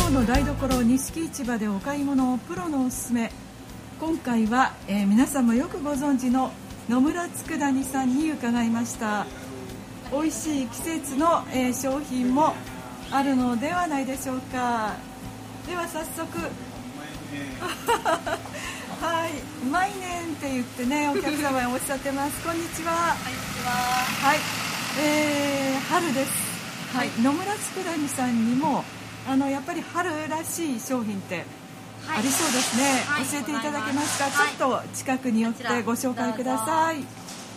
日の台所錦市場でお買い物プロのおすすめ。今回は、皆さんもよくご存知の野村佃煮さんに伺いました。美味しい季節の、商品もあるのではないでしょうか。では早速はい、毎年って言ってね、お客様におっしゃってます。こんにちは。 こんにちは。 はい、春です。はい、野村佃煮さんにもやっぱり春らしい商品ってありそうですね。 はい、 教えていただけますか。 はい、 ちょっと近くに寄ってご紹介ください。 こち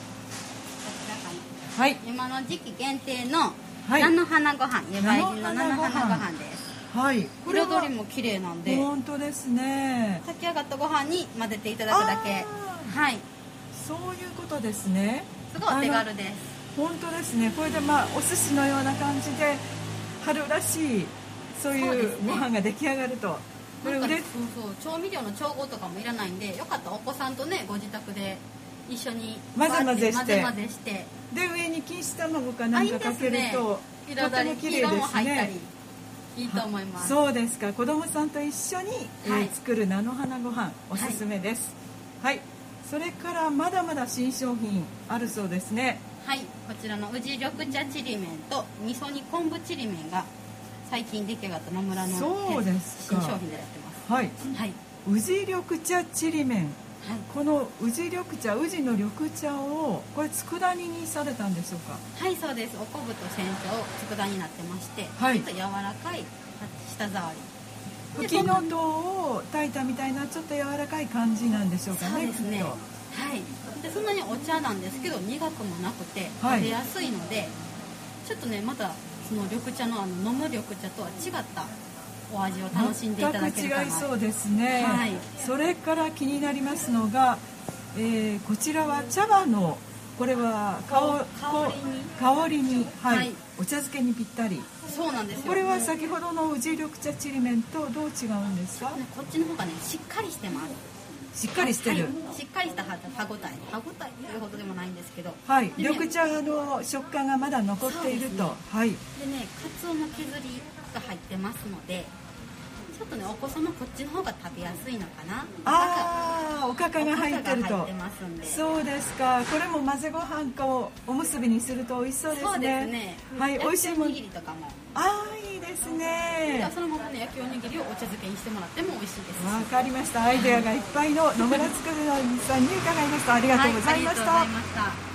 らはい、 今の時期限定のはい、 菜の花ご飯、湯葉入りの菜の花ご飯です。 はい、これは彩りも綺麗なんで、 本当ですね。 炊き上がったご飯に混ぜていただくだけ。はい、 そういうことですね。 すごいお手軽です。 本当ですね。これでお寿司のような感じで春らしいそういうご飯が出来上がると、これ調味料の調合とかもいらないんで、よかったらお子さんとね、ご自宅で一緒に混ぜ混ぜしてで上に錦糸卵かなんかかけるととても綺麗ですね。 いいと思います。 そうですか。子供さんと一緒に、作る菜の花ご飯おすすめです。はい、それからまだまだ新商品あるそうですね。 はい、こちらの宇治緑茶ちりめんと味噌煮昆布ちりめんが最近出来上がった野村の新商品でやってます。 はい、 はい、 宇治緑茶ちりめん、この宇治緑茶、宇治の緑茶をこれ佃煮にされたんでしょうか。 はい、そうです。お昆布と煎茶を佃煮になってまして、 はい、 ちょっと柔らかい舌触り、 ふきのとうを炊いたみたいなちょっと柔らかい感じなんでしょうかね。 そうですね。はい、でそんなにお茶なんですけど苦くもなくて食べやすいので、ちょっとね、またその緑茶の飲む緑茶とは違ったお味を楽しんでいただけるかな。 全く違いそうですね。はい、それから気になりますのが、こちらは茶葉の、これは香りに、はい、お茶漬けにぴったり。 そうなんですよ。 これは先ほどの宇治緑茶ちりめんとどう違うんですか。 こっちの方がね、しっかりしてます。 しっかりしてる、 しっかりした歯ごたえというほどでもないんですけど、 はい、緑茶の食感がまだ残っていると。はい、でね、かつおの削りが入ってますので、ちょっとね、お子様こっちの方が食べやすいのかな。 おかかが入ってると。 ますんで。 そうですか。これも混ぜご飯かおむすびにすると美味しそうですね。 そうですね。 はい、美味しいもの。 おにぎりとかも。 いいですね。 そのままね、焼きおにぎりをお茶漬けにしてもらっても美味しいです。 わかりました。アイデアがいっぱいの野村佃煮さんに伺いました。ありがとうございました。 ありがとうございました。